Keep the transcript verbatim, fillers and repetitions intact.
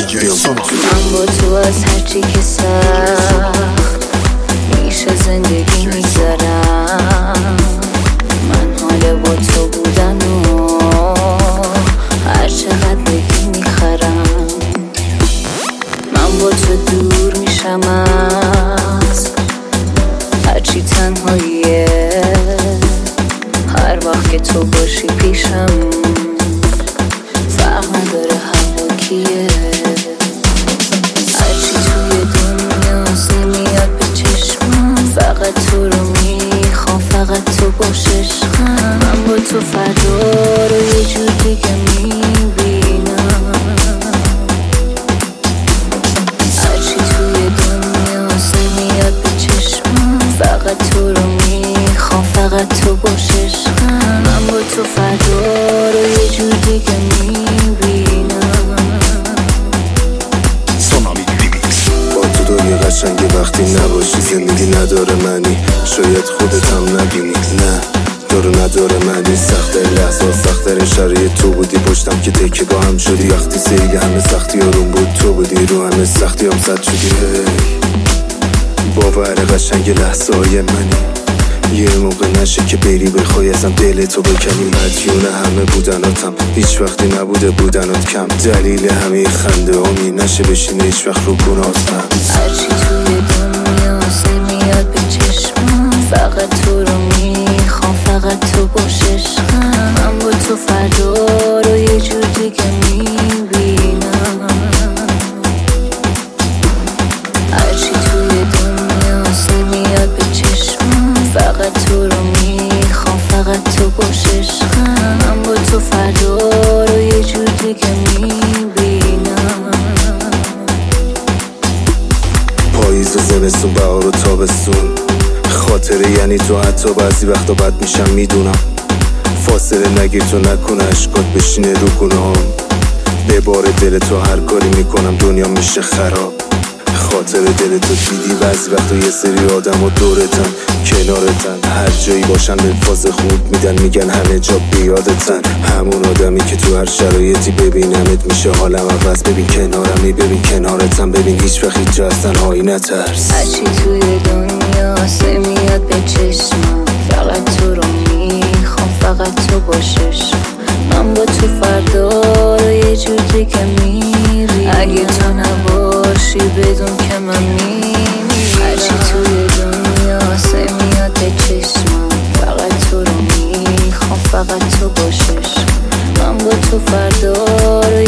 من با تو از هرچی که سخت میشه زندگی میگذرم. من حال با تو بودن و هر چقدر بگی میخرم. من با تو دور میشم از هرچی تنهاییه. هر وقت که تو باشی پیشم فرق نداره هوا کیه. هرچی توی دنیاست نمیاد به چشمم. فقط تو رو میخوام، فقط تو باش عشقم. من با تو فردا رو یه جور دیگه میبینم. هرچی توی دنیاست نمیاد به چشمم. فقط تو رو میخوام، فقط تو باش عشقم. من با تو فردا رو یه جور دیگه میبینم. با تو دنیا قشنگه وقتی نباشی. زندگی نداره معنی، شاید خودت هم نبینی. نه داره نداره معنی. سخت‌ترین لحظه سخت‌ترین شرایط تو بودی. پشتم که تکه با هم شدی. وقتی سیل همه سختی آروم بود تو بودی. رو همه سختی هم زد شدی. باور قشنگ لحظه های منی. یه موقع نشه که بری بخوای ازم دل تو بکنی. مدیون همه بودناتم، هیچ وقتی نبوده بودنات کم. دلیل همه خنده همی نشه بشینه هیچ وقت رو گناهتم. هرچی توی دنیاست نمیاد به چشمم. فقط تو رو میخوام، فقط تو باش عشقم. من با تو فردا رو یه جور دیگه میبینم. هرچی توی دنیاست نمیاد به چشمم. فقط تو رو میخوام، فقط تو باش عشقم. من با تو فردا رو یه جور دیگه میبینم. پاییز و زمستون، بهار و تابستون، خاطره یعنی تو. حتی بعضی وقتا بد میشم میدونم. فاصله نگیر تو نکنه اشکات بشینه رو گناهم. به بار دل تو هر کاری میکنم دنیا میشه خراب. خاطر دل تو دیدی بعضی وقتا یه سری آدم و دورتن کنارتن. هر جایی باشن به فاز خوب میدن، میگن همه جا بیادتن. همون آدمی که تو هر شرایطی ببینمت میشه حالم عوض. ببین کنارمی، ببین کنارتم، ببین هیچ وقت هیچ جا از تنهایی نترس. هرچی توی دنیاست نمیاد به چشمم. فقط تو رو میخوام، فقط تو باش عشقم. من با تو فردا رو یه جور دیگه میری. اگه تو نباشی بدون که من میمیرم. هرچی توی دنیاست نمیاد به چشمم. فقط تو رو میخوام، فقط تو باش عشقم. من با تو فردا رو